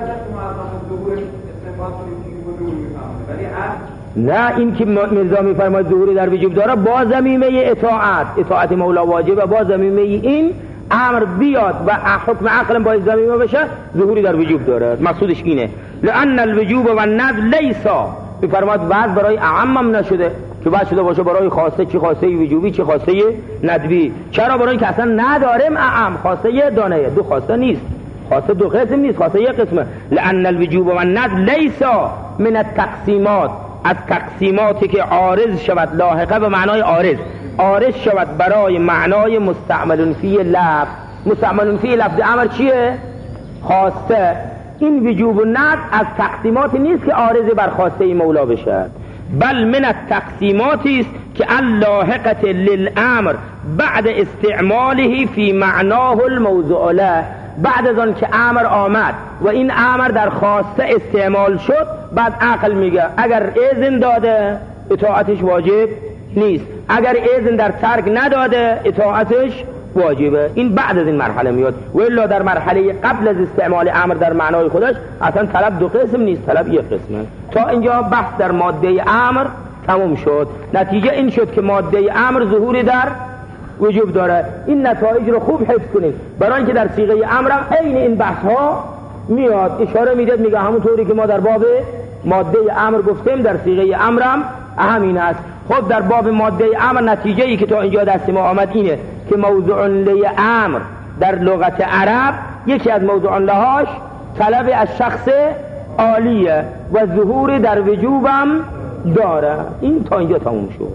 نه، این که مرزا میفرماید ظهوری در وجوب داره با ضمیمه اطاعت مولا واجبه، با ضمیمه این امر بیاد و حکم عقل باید ضمیمه بشه، ظهوری در وجوب داره. مقصودش اینه لأن الوجوب و الند لیسا، میفرماید بعد برای اعمم نشده که بعد شده باشه برای خاصه، چی خاصه وجوبی چی خاصه ندبی. چرا؟ برای اینکه اصلا نداریم اعم، خاصه یه دانه، دو خاصه نیست، خاصه دو قسم نیست، خاصه یک قسمه. لأن الوجوب و الند لیسا من التقسیمات، از تقسیماتی که عارض شود، لاحقه به معنای عارض شود برای معنای مستعمل فی لفظ. مستعمل فی لفظ امر چیه؟ خواسته. این وجوب و ند از تقسیماتی نیست که عارض بر خواسته مولا بشه، بل من التقسیماتی است که اللاحقه للامر بعد استعماله فی معناه الموضوع له، بعد از آن که امر آمد و این امر در خواسته استعمال شد، بعد عقل میگه اگر اذن داده اطاعتش واجب نیست، اگر اذن در ترک نداده اطاعتش واجبه. این بعد از این مرحله میاد، و الا در مرحله قبل از استعمال امر در معنای خودش اصلا طلب دو قسم نیست، طلب یک قسمه. تا اینجا بحث در ماده امر تموم شد. نتیجه این شد که ماده امر ظهوری در وجوب داره. این نتایج رو خوب حفظ کنید، برای اینکه در صیغه امر هم عین این بحث ها میاد. اشاره میداد میگه همونطوری که ما در باب ماده امر گفتیم در صیغه امر هم همین است. خب در باب ماده امر نتیجه ای که تا اینجا دست ما آمد اینه که موضوع لی امر در لغت عرب یکی از موضوع لهاش طلب از شخص عالیه و ظهور در وجوبم داره. این تا اینجا تموم شد.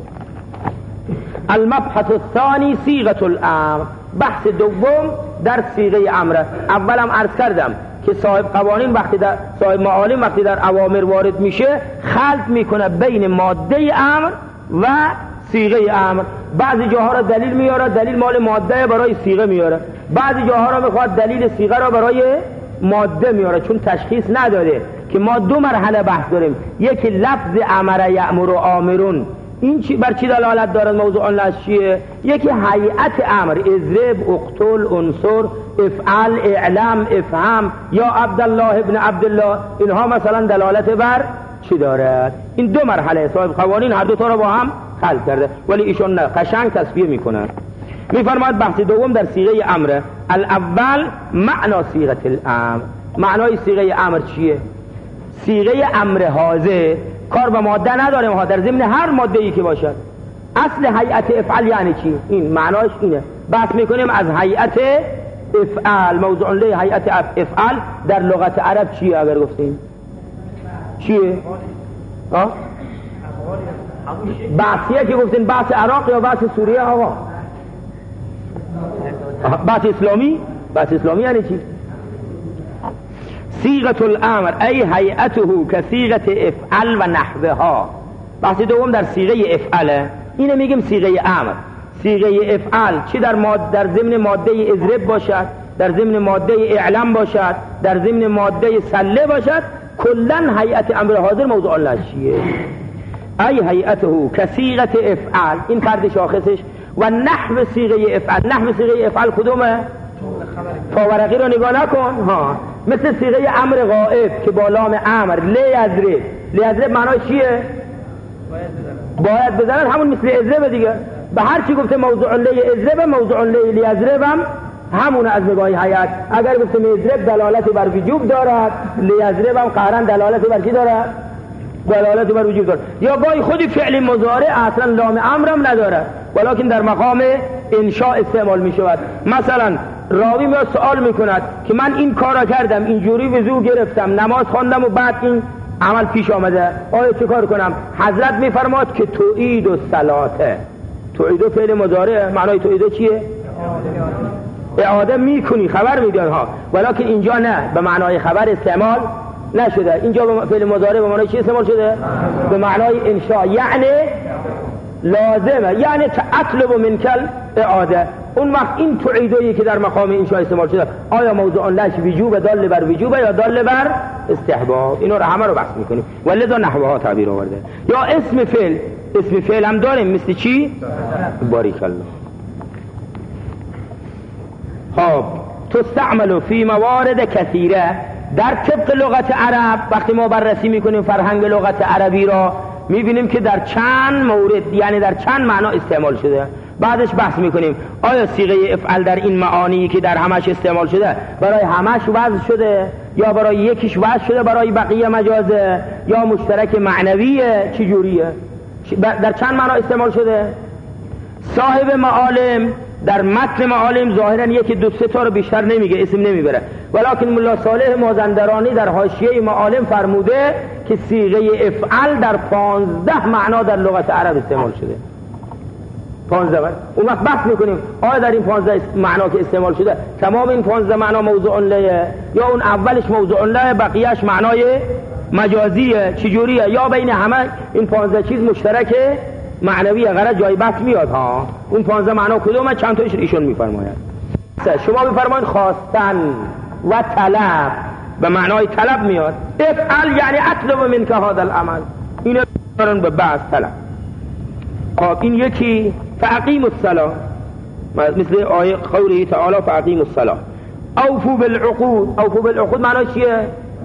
المبحث الثانی صیغه الامر، بحث دوم در صیغه امر. اولم عرض کردم که صاحب قوانین وقتی در صاحب معالم وقتی در اوامر وارد میشه خلط میکنه بین ماده امر و صیغه امر. بعضی جاها را دلیل میاره، دلیل مال ماده برای صیغه میاره، بعضی جاها را میخواد دلیل صیغه را برای ماده میاره، چون تشخیص نداده که ما دو مرحله بحث داریم. یکی لفظ امر یأمر و آمرون، این بر چی دلالت دارد، موضوع لش چیه؟ یکی هیئت امر، اضرب، اقتل، انصر، افعل، اعلم، افهم یا عبدالله ابن عبدالله، اینها مثلا دلالت بر چی دارد؟ این دو مرحله صاحب قوانین هر دو تا رو با هم خلط کرده، ولی ایشون نه، قشنگ تصفیه میکنه. میفرماید بحث دوم در صیغه امر. الاول معنا صیغه الامر، معنای صیغه امر چیه؟ صیغه امر حاضر کار به ماده نداریم ها، در ضمن هر ماده ای که باشد. اصل هیئت افعل یعنی چی؟ این معناش اینه. بحث میکنیم از هیئت افعل. موضوع لی هیئت افعل در لغت عرب چیه؟ اگر گفتیم چیه؟ بحثیه که گفتین بحث عراق یا بحث سوریه؟ آقا بحث اسلامی. بحث اسلامی یعنی چی؟ صیغه الامر ای هیئته کصیغه افعل و نحوها. بحث دوم در صیغه افعله، اینه میگیم صیغه امر. صیغه افعل چی در ضمن ماده اضرب باشد، در ضمن ماده اعلم باشد، در ضمن ماده سله باشد، کلا هیئت امر حاضر موضوع لشیه. ای هیئته کصیغه افعل، این فرد شاخصش. و نحو صیغه افعل، نحو صیغه افعل کدومه؟ فاورقی رو نگاه نکن ها، مثل صیغه امر غائب که با لام امر لیضرب. لیضرب معنای چیه؟ باید بزنن، همون مثل اضرب دیگه. به هر چی گفته موضوع لی اضرب، موضوع لی لیضرب هم همون از نگاه هیئت. اگر گفته اضرب دلالت بر وجوب دارد، لیضرب هم قهرا دلالت بر چی دارد؟ دلالت بر وجوب دارد. یا گاهی خودی فعل مضارع اصلا لام امر هم ندارد، ولکن در مقام انشاء استعمال می شود. مثلا راوی میاد سوال میکند که من این کارا کردم، اینجوری وضو گرفتم، نماز خواندم و بعد این عمل پیش آمده، آیا چه کار کنم؟ حضرت میفرماد که تعید الصلاة. تعید فعل مضارع، معنای تعید چیه؟ اعاده میکنی، خبر میدن ها، ولکن اینجا نه، به معنای خبر استعمال نشده. اینجا به فعل مضارع به معنای چی استعمال شده؟ به معنای انشاء، یعنی لازمه، یعنی اطلب منکل اعاده. اون وقت این تعیدویی که در مقام انشاء استعمال شده آیا موضوع لش وجوب دال بر وجوب یا دال بر استحباب؟ اینو رو همه رو بحث میکنیم. ولذا نحوها تعبیر آورده. یا اسم فعل، اسم فعل هم داریم مثل چی؟ باریک الله. خب تستعمل فی موارد کثیره، در طبق لغت عرب وقتی ما بررسی میکنیم فرهنگ لغت عربی را میبینیم که در چند مورد، یعنی در چند معنا استعمال شده. بعدش بحث میکنیم آیا صیغه افعل در این معانی که در همش استعمال شده برای همش وضع شده یا برای یکیش وضع شده برای بقیه مجازه یا مشترک معنویه، چی جوریه؟ در چند معنا استعمال شده؟ صاحب معالم در متن معالم ظاهرا یکی دو سه تا رو بیشتر نمیگه، اسم نمیبره، ولکن ملا صالح مازندرانی در حاشیه معالم فرموده که صیغه افعل در 15 معنا در لغت عرب استعمال شده. 15. اون وقت بحث میکنیم آیا در این 15 معنا که استعمال شده تمام این 15 معنا موضوع له یا اون اولش موضوع له بقیهش معنای مجازیه، چجوریه؟ یا بین همه این 15 چیز مشترک معنویه؟ غرض جای بحث میاد ها. اون 15 معنا کدومه؟ چند تایش ایشون میفرماید. شما میفرمایید خواستن و طلب به معنای طلب میاد. افعل یعنی اطلب منک هذا العمل، اینو میارن به بعض طلب. خب این یکی فاقیم الصلاه، مثل آیه قوله تعالی فاقیم الصلاه. اوفو بالعقود، اوفو بالعقود معنای چیه؟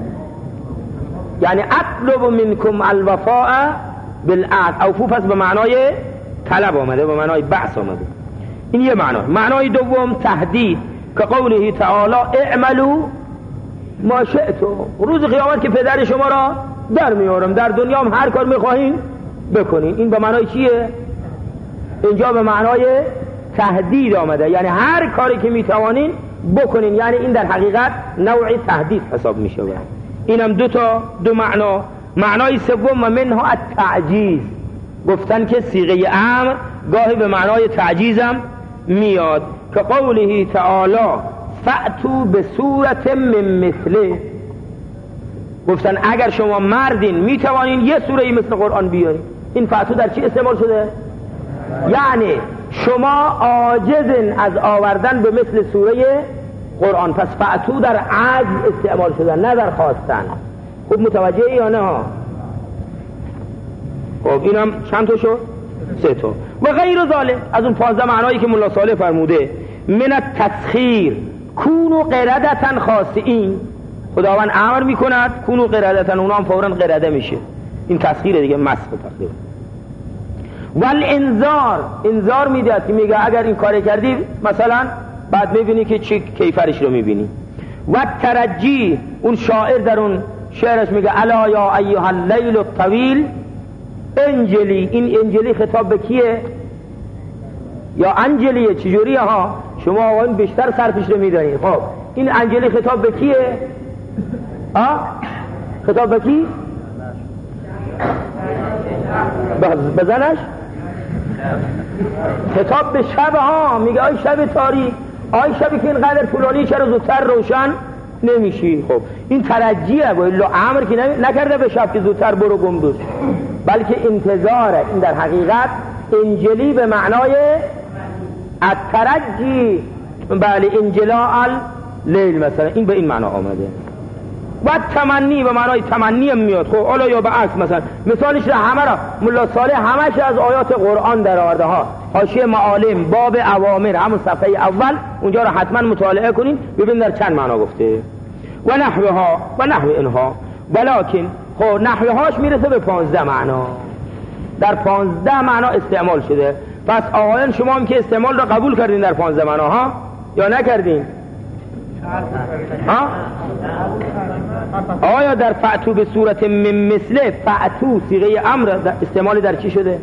یعنی اطلب منکم الوفاء بالعهد. اوفو پس به معنای طلب آمده، به معنای بعث آمده. این یه معنی. معنای دوم تهدید که قوله تعالی اعملوا ما شئتم، روز قیامت که پدر شما را در میارم، در دنیا هم هر کار میخواهیم بکنین. این به معنای چیه؟ اینجا به معنای تهدید آمده، یعنی هر کاری که میتوانین بکنین، یعنی این در حقیقت نوعی تهدید حساب میشه. اینم دو معنا. معنای سوم منها التعجیز، گفتن که صیغه امر گاهی به معنای تعجیزم میاد که قوله تعالی فأتوا بصورت من مثله، گفتن اگر شما مردین میتوانین یه سوره مثل قرآن بیارین. این فأتوا در چی استعمال شده؟ یعنی شما عاجزن از آوردن به مثل سوره قرآن، پس فأتوا در عجز استعمال شده نه در خواستن. خوب متوجه یا نه؟ خب اینم چند تا شد؟ 3 تا. و غیر ذالک، از اون 15 معنایی که مولا صالح فرموده. من التسخیر کونوا قردة خاسئین، خداوند امر میکند کونوا قردة، اونا هم فوراً قرده میشه. این تسخیر دیگه، مسخ تقریبا. والانذار، انذار میداد که میگه اگر این کار کردی مثلا بعد میبینی که چی کیفرش رو میبینی. و ترجی، اون شاعر در اون شعرش میگه الا یا ایها اللیل الطویل انجلی. این انجلی خطاب به کیه؟ یا انجلیه؟ چجوریه ها؟ شما آقایون بیشتر صرفش رو میدونید. خب این انجلی خطاب به کیه؟ خطاب به کی؟ بزنش؟ خطاب به شب ها، میگه آی شب تاریک، آی شبی که اینقدر طولانی چرا زودتر روشن نمیشی؟ خب این ترجیه، گویلو امر که نکرده به شب که زودتر برو گم دوست، بلکه انتظاره. این در حقیقت انجلی به معنای الترجی، بله انجلاء اللیل مثلا، این به این معنا آمده. و تمنی به معنای تمنی هم میاد. خب حالا یا به عکس، مثلا مثالش را همه را مولا صالح همش از آیات قرآن در آورده ها. حاشیه معالم باب اوامر همون صفحه اول، اونجا را حتما مطالعه کنین ببین در چند معنا گفته. و نحوها و نحو اینها، ولکن خب نحوهاش میرسه به 15 معنا، در 15 معنا استعمال شده. پس آقایان شما هم که استعمال را قبول کردین در 15 معنا ها یا نکردین؟ آیا در فأتوا به صورت من مثله، فأتوا صیغه امر استعمال در چی شده؟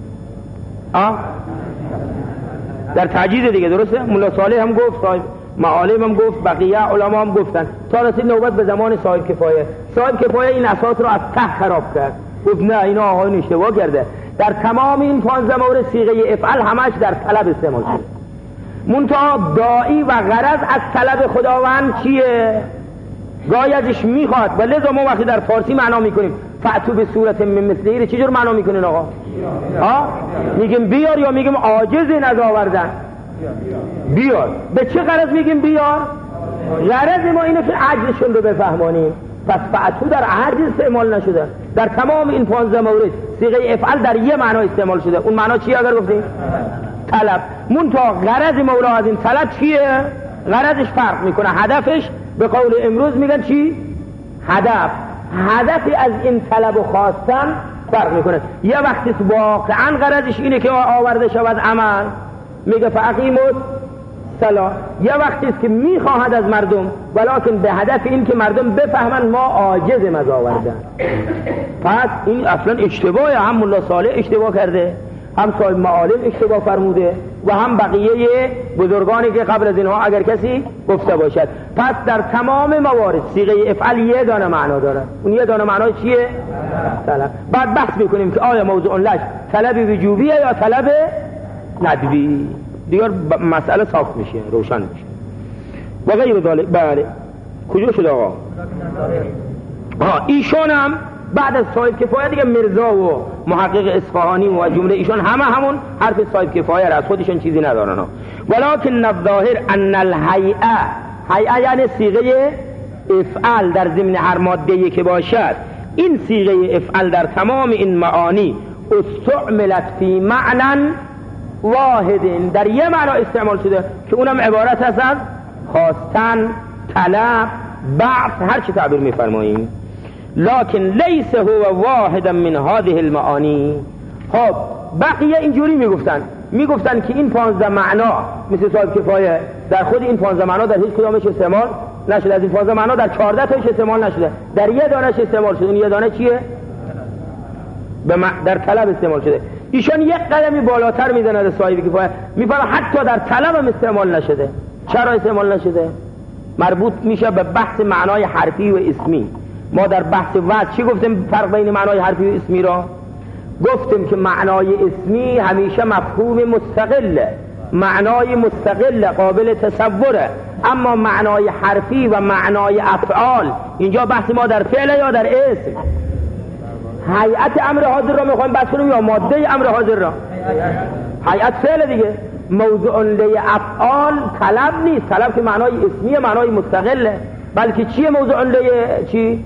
در تعجیز دیگه، درسته؟ مولا صالح هم گفت، معالم هم گفت، بقیه علما هم گفتن، تا رسید نوبت به زمان صاحب کفایه. صاحب کفایه این اساس رو از ته خراب کرد، گفت نه اینا آقایون اشتباه کرده. در تمام این 15 مورد صیغه افعل همش در طلب استعمال شده. منتها داعی و غرض از طلب خداوند چیه؟ گاهی ازش میخواد، و لذا ما وقتی در فارسی معنا میکنیم فأتوا به صورت من مثله، چجور معنا میکنین آقا؟ میگیم بیار یا میگیم عاجزین از آوردن؟ بیار. به چه غرض میگیم بیار؟ غرض ما اینه که عجزشون رو بفهمانیم. پس فأتوا در عجز استعمال نشده. در تمام این 15 مورد صیغه افعل در یه معنا استعمال شده. اون معنا چیه اگر گفتیم؟ طلب. منتها غرض مولا از این طلب چیه؟ غرضش فرق میکنه. هدفش به قول امروز میگن چی؟ هدفی از این طلب و خواستن فرق میکنه. یه وقتی واقعا غرضش اینه که آورده شود عمل، میگه فاقیموا الصلاة. یه وقتی است که میخواهد از مردم، ولکن به هدف این که مردم بفهمن ما عاجزیم از آوردن. پس این اصلا اشتباهه. هم مولا صالح اشتباه کرده، هم صاحب معالم اشتباه فرموده، و هم بقیه بزرگانی که قبل از اینها اگر کسی گفته باشد. پس در تمام موارد صیغه افعل یه دانه معنا داره. اون یه دانه معنا چیه؟ طلب. بعد بحث میکنیم که آیا موضوع لش طلب وجوبیه یا طلب ندبی، دیگر مسئله صاف میشه، روشن میشه. و غیر ذالک. بله کجا شد آقا؟ ایشان هم بعد از صاحب کفایه دیگه مرزا و محقق اصفهانی و جمله ایشان همون حرف صاحب کفایه را، از خودشون چیزی ندارن. ولکن الظاهر ان الهیئه، هیئه یعنی صیغه افعل در ضمن هر ماده‌ای که باشد، این صیغه افعل در تمام این معانی استعملت فی معنی واحد، در یه معنا استعمال شده که اونم عبارت است از خواستن، طلب، بعث، هر چی تعبیر می‌فرماییم. لکن لیس هو واحد من هذه المعانی. خب بقیه اینجوری میگفتن که این 15 معنا مثل صاحب کفایه در خود این 15 معنا در هیچ کدامش استعمال نشده، از این 15 معنا در 14 تاش استعمال نشده، در یه دانش استعمال شده. اون یه دانه چیه؟ در طلب استعمال شده. ایشان یک قدمی بالاتر میزنه از صاحب کفایه، میفرماید حتی در طلب هم استعمال نشده. چرا استعمال نشده؟ مربوط میشه به بحث معنای حرفی و اسمی. ما در بحث وضع چی گفتیم فرق بین معنای حرفی و اسمی را؟ گفتیم که معنای اسمی همیشه مفهوم مستقله، معنای مستقل قابل تصوره، اما معنای حرفی و معنای افعال اینجا بحث ما در فعل یا در اسم؟ هیئت امر حاضر را میخوایم بحث کنیم یا ماده امر حاضر را؟ هیئت فعل دیگه. موضوع لی افعال طلب نیست، طلب که معنای اسمیه، معنای مستقله، بلکه چیه موضوع لی چی؟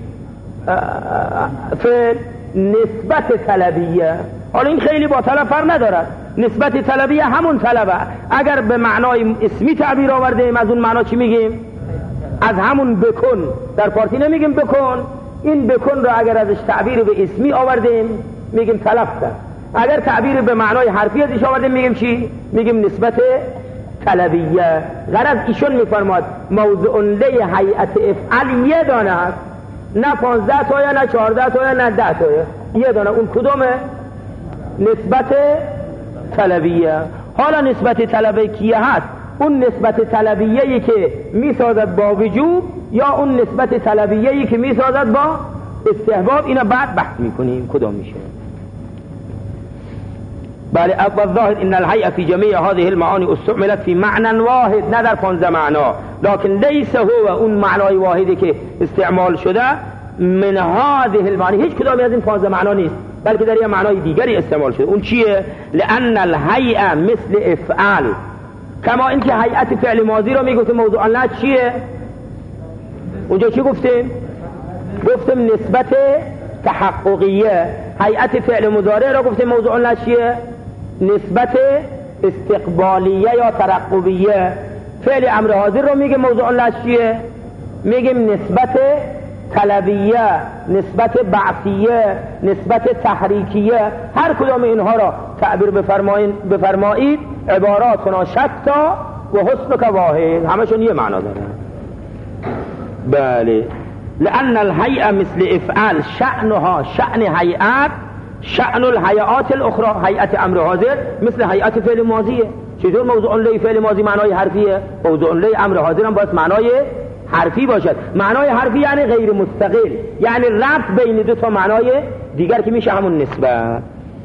فعل، نسبت طلبیه. حالا این خیلی با طلب فرق ندارد، نسبت طلبیه همون طلبه. اگر به معنای اسمی تعبیر آوردیم از اون معنا چی میگیم؟ از همون بکن، در پارتی نمیگیم بکن، این بکن رو اگر ازش تعبیر به اسمی آوردیم میگیم طلب کرد. اگر تعبیر به معنای حرفی ازش آوردیم میگیم چی؟ میگیم نسبت طلبیه. غرض ایشون میفرماد موضوع لی هیئت افعل یه دانه هست، نه 15 تایه، نه 14 تایه، نه 10 تایه، یه دانه. اون کدومه؟ نسبت طلبیه. حالا نسبت طلبیه کیه هست؟ اون نسبت طلبیه‌ای که میسازد با وجوب یا اون نسبت طلبیه‌ای که میسازد با استحباب؟ اینا بعد بحث میکنیم کدام میشه. بله، الظاهر ان الهیئه فی جمیع هذه المعانی استعملت فی معنی واحد، نه در 15 معنا، لکن لیس هو اون معنای واحدی که استعمال شده من هذه المعانی، هیچ کدامی از این 15 معنا نیست، بلکه در یه معنای دیگری استعمال شده. اون چیه؟ لان الهیئه مثل افعل، کما اینکه هیئت فعل ماضی رو میگفتیم موضوع الله چیه؟ اونجا چی گفتیم؟ گفتیم نسبت تحققیه. هیئت فعل مضارع رو گفتیم موضوع الله چیه؟ نسبت استقبالیه یا ترقبیه. فعل امر حاضر رو میگه موضوع الله چیه؟ میگیم نسبت طلبیه، نسبت بعثیه، نسبت تحریکیه. هر کدام اینها را تعبیر بفرمایید عباراتنا شتا و حسنک واحد، همشون یه معنا داره. بله، لأن الهیئه مثل افعال شأنها شأن هیئت، شأن الهیئات الاخرى. هیئت امر حاضر مثل هیئت فعل ماضیه. چطور موضوع لی فعل ماضی معنای حرفیه؟ موضوع لی امر حاضر هم باید معنای حرفی باشد. معنای حرفی یعنی غیر مستقل، یعنی ربط بین دو تا معنای دیگر که میشه همون نسبت.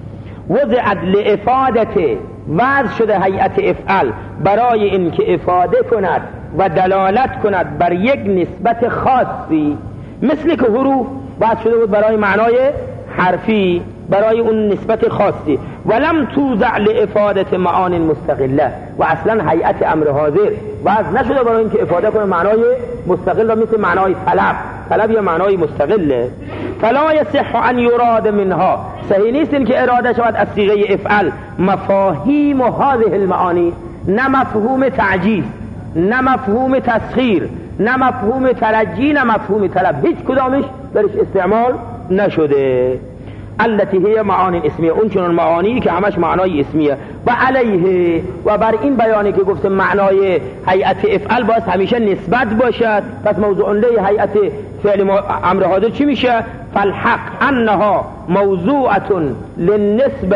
وضعت لافادت، وضع شده هیئت افعل برای این که افاده کند و دلالت کند بر یک نسبت خاصی، مثل که حروف وضع شده بود برای معنای حرفی، برای اون نسبت خاصی. ولم توضع لافادت معان مستقله، و اصلا هیئت امر حاضر وضع نشده برای اینکه افاده کنه معنای مستقل را، مثل معنای طلب. طلب یا معنای مستقله. فلا یصح ان یراد منها، صحیح نیست این که اراده شود از صیغه افعل مفاهیم هذه المعانی، نه مفهوم تعجیز، نه مفهوم تسخیر، نه مفهوم ترجی، نه مفهوم طلب، هیچ کدامش درش استعمال نشده. التي هي معانی اسمیه، اون چنان معانی که همش معنای اسمیه. و علیه، و بر این بیانی که گفتم معنای هیئت افعل باید همیشه نسبت باشد، پس موضوع لی هیئت فعل امر حاضر چی میشه؟ فالحق انها موضوعه للنسبه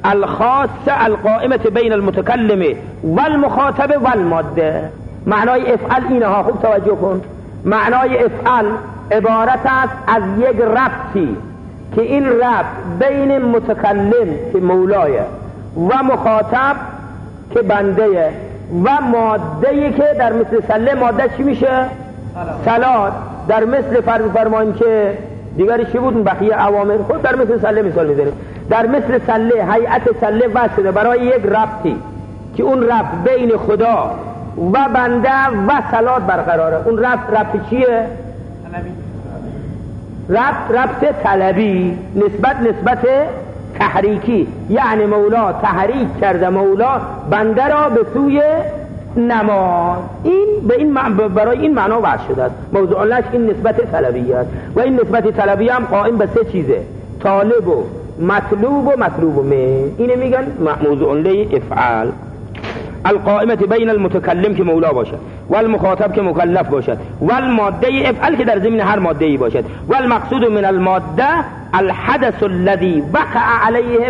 الخاصه القائمه بین المتکلم والمخاطب والماده. معنای افعل اینها، خوب توجه کن، معنای افعل عبارت است از یک ربطی که این ربط بین متکلم که مولایه و مخاطب که بنده و ماده‌ای که در مثل سله ماده چی میشه؟ صلات. در مثل فرماییم که دیگری چی بود؟ بقیه اوامر. خود در مثل سله مثال میزنیم. در مثل سله هیئت سله واسطه برای یک ربطی که اون ربط بین خدا و بنده و صلات برقراره. اون ربط چیه؟ ربط طلبی، نسبت تحریکی، یعنی مولا تحریک کرده، مولا بنده را به سوی نماز. این برای این معنا وضع شده است. موضوع علش این نسبت طلبی است و این نسبت طلبی هم قائم به 3 چیزه: طالب و مطلوب و مطلوب من. اینه میگن موضوع عله افعال القائمه بین المتکلم که مولا باشد و المخاطب که مکلف باشد و الماده افعال که در ضمن هر ماده ای باشد و المقصود من الماده الحدث الذي وقع علیه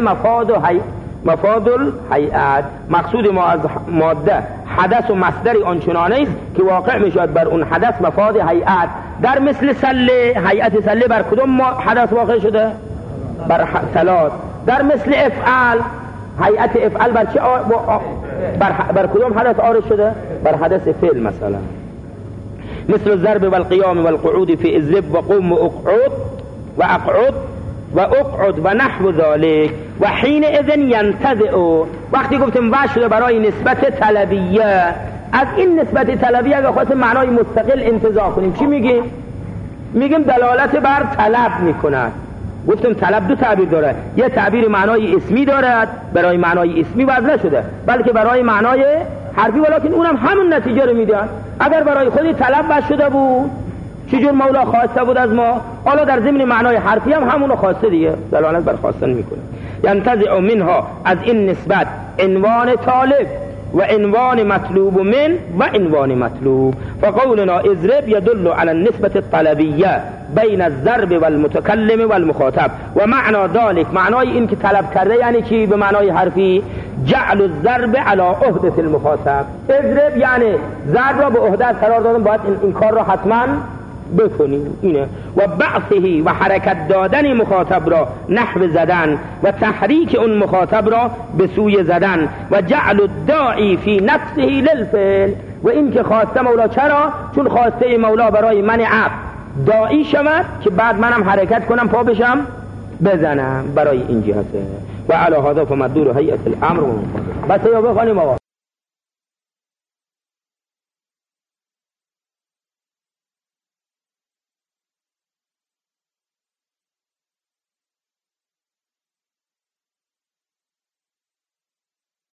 مفاد الهیئات. مقصود ما از ماده حدث و مصدر آنچنانه است که واقع میشود بر اون حدث مفاد هیئت. در مثل سله، هیئت سله بر کدوم حدث واقع شده؟ بر صلات. در مثل افعال، هیئت افعال بر چه بر کدوم حدث عارض شده؟ بر حدث فعل. مثلا مثل الضرب والقيام والقعود في اضرب وقم واقعد و نحو ذلك و حین اذن ینتزع. وقتی گفتیم وضع شده برای نسبت طلبیه، از این نسبت طلبیه اگه خواست معنای مستقل انتزاع کنیم چی میگیم؟ میگیم دلالت بر طلب میکند. گفتیم طلب 2 تعبیر داره، یه تعبیر معنای اسمی دارد، برای معنای اسمی وضع نشده بلکه برای معنای حرفی، ولیکن اونم همون نتیجه رو میده. اگر برای خودی طلب وضع شده بود چجور مولا خواسته بود از ما، حالا در ضمن معنای حرفی هم همونو خواسته دیگه، دلالت بر خواستن میکنه. ینتزع منها، از این نسبت عنوان طالب و عنوان مطلوب من و عنوان مطلوب. فقولنا اضرب يدل على النسبة الطلبية بين الضرب والمتكلم والمخاطب و معنى ذلك، معنای این که طلب کرده یعنی چی؟ به معنای حرفی جعل الضرب على عهدة المخاطب. اضرب یعنی ضرب را به عهده قرار دادن، باید این کار را حتما بکنیم. اینه. و بعثه و حرکت دادن مخاطب را نحو زدن و تحریک اون مخاطب را به سوی زدن و جعل الداعی فی نفسه للفعل. و این که خواسته مولا، چرا؟ چون خواسته مولا برای من عبد داعی شود که بعد منم حرکت کنم، پا بشم بزنم، برای این جهته. و علی هذا فمدور هیئت الامر و بس یا بخوانیم آقا.